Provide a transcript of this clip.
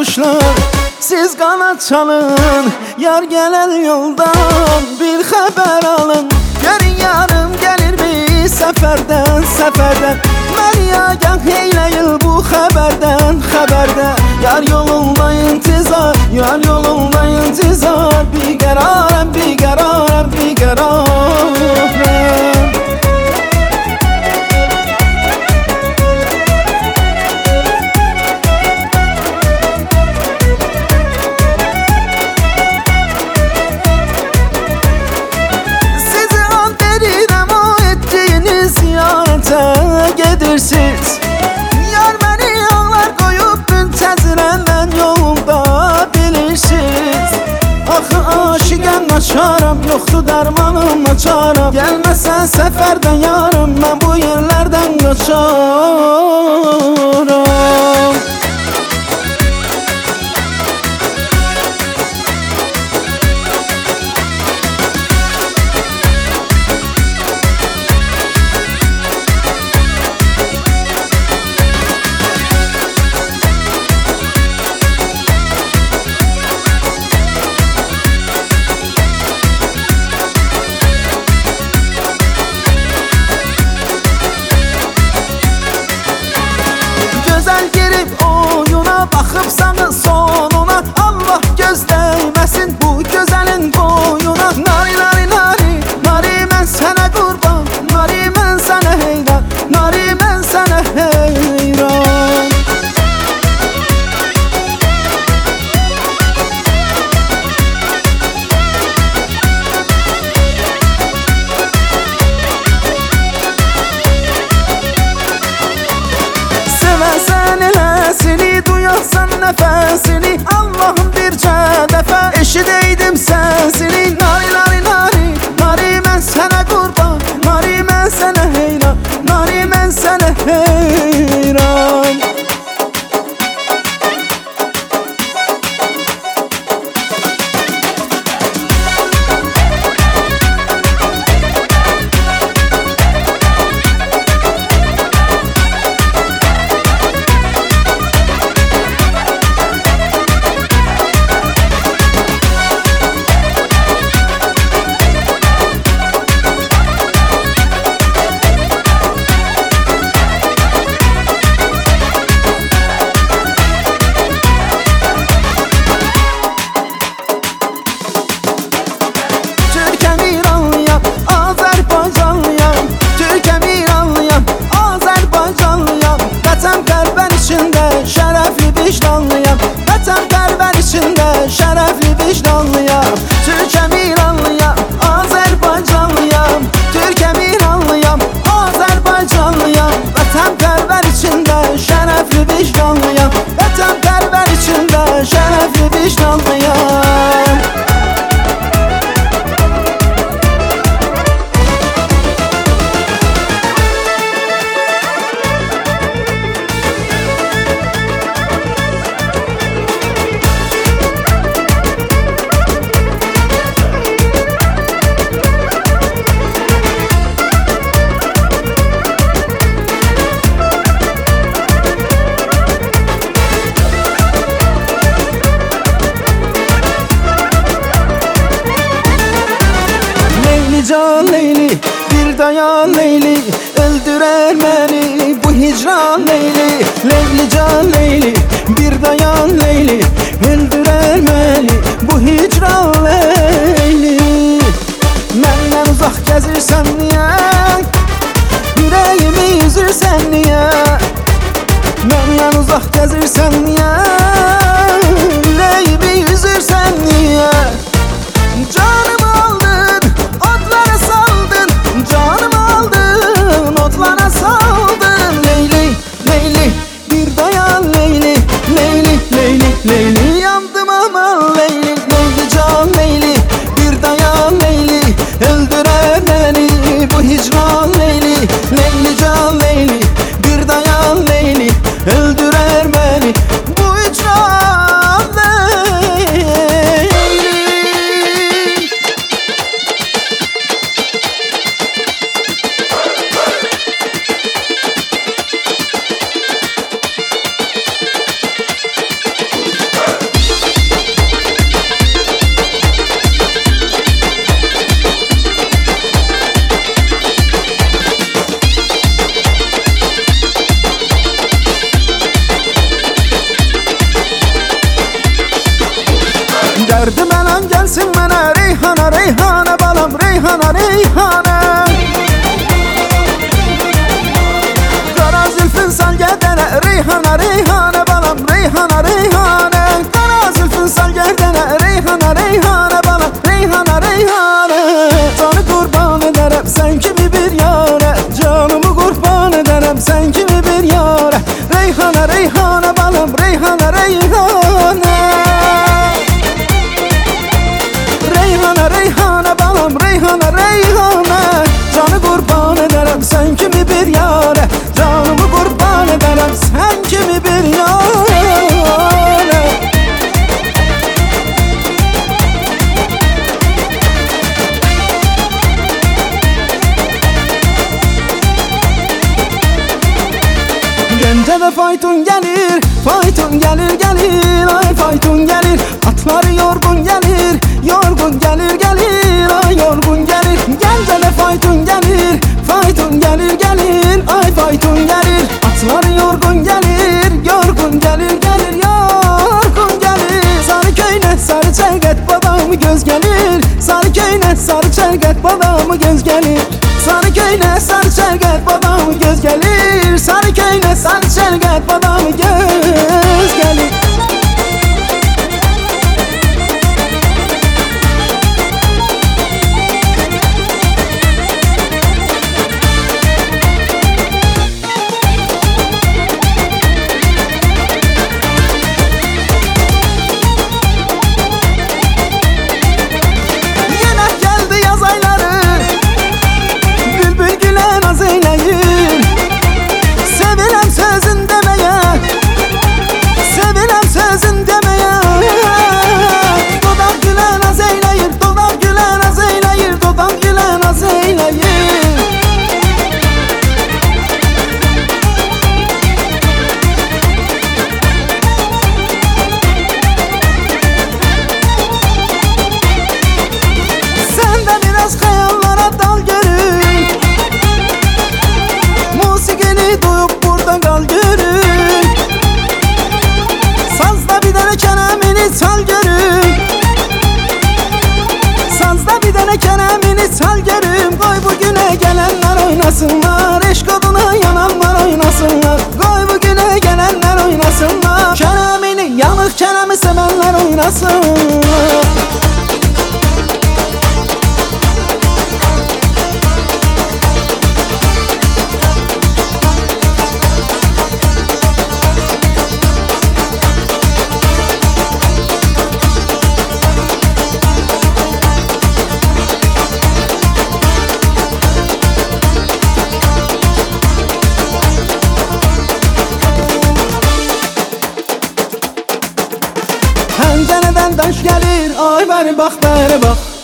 quşlar, siz qanad çalın. Yar gələn yoldan bir xəbər alın. Görün yarım gəlirmi səfərdən, səfərdən. Mən yagah eyləyil bu xəbərdən, xəbərdən. Yar yolunda intizar, yar yolunda intizar. Bir qərarəm, bir qərarəm, bir qərarəm. Gedirsiniz. Yar məni yollar qoyub müntəzirəndən yolunda bilirsiniz. Axı aşiqəm açaram, yoxdur dərmanım açaram. Gəlməsən səfərdən yarım, mən bu yerlərdən qaçaram. Girib oyuna, baxıbsanız sonuna. Allah göz dəyməsin bu gözəlin boyuna. Nari, nari, nari, nari mən sənə qurban. Nari mən sənə heyran, nari mən sənə heyran. Sevəsən eləsini, duyarsan nəfəsini. Allah'ım bircə dəfə eşidəydim səsini. Nari, nari, nari, nari mən sənə qurban. Nari mən sənə heyran, nari mən sənə heyran. Şərəfli vicdanlıyam, vətən qəlbən içində şərəfli vicdanlıyam. Türkəm İranlıyam, Azərbaycanlıyam. Türkəm İranlıyam, Azərbaycanlıyam. Vətən qəlbən içində şərəfli vicdanlıyam. Vətən qəlbən içində şərəfli vicdanlıyam. Can Leyli, bir dayan Leyli, öldürer beni bu hicran Leyli. Leyli can Leyli, bir dayan Leyli, öldürer beni bu hicran Leyli. Məndən uzaq gəzirsən niyə? Ürəyimi üzürsən niyə? Məndən uzaq gəzirsən niyə? Ürəyimi üzürsən niyə? Canımı aldın, otlara saldın. Canımı aldın, otlara saldın. Leyli, Leyli, bir dayan Leyli. Leyli, Leyli, Leyli, yandım aman Leyli. Leyli can Leyli, bir dayan Leyli, öldürer beni bu hicran Leyli. Leyli can Leyli, bir dayan Leyli, öldürer beni bu hicran. Dərdi mənəm gəlsin mənə Reyhana, Reyhana balam, Reyhana, Reyhana. Qara zülfün sal gədənə Reyhana, Reyhana balam, Reyhana, Reyhana. Qara zülfün sal gədənə Reyhana, Reyhana balam, Reyhana, Reyhana. Canı qurban edərəm sən kimi bir yara, canımı qurban edərəm sən kimi bir yara. Reyhana, Reyhana balam, Reyhana, Reyhana. Reyhana, Reyhana balam, Reyhana, Reyhana. Canı qurban edərəm sən kimi bir yara, canımı qurban edərəm sən kimi bir yara. Gəncədə fayton gəlir, fayton gəlir, gəlir, ay fayton gəlir. Atları yorgun gəlir, yorgun gəlir, gəlir, ay yorgun gəlir. Gəncədə fayton gəlir, fayton gəlir, gəlir, ay fayton gəlir. Atları yorgun gəlir, yorgun gəlir, gəlir, yorgun gəlir. Sarı köynə, sarı çəlqət, badamı göz gəlir. Sarı köynə, sarı çəlqət, badamı göz gəlir. Sarı köynə, sarı çəlqət, badamı göz gəlir. Sarı köynə, sarı çəlqət, badamı göz gəlir. Sal görüm, qoy bugünə gələnlər oynasınlar. Eşq oduna yananlar oynasınlar. Qoy bugünə gələnlər oynasınlar. Kərəmini, yanıq kərəmi sevənlər oynasınlar. Pəncərədən daş gəlir, ay bəri bax, bəri bax.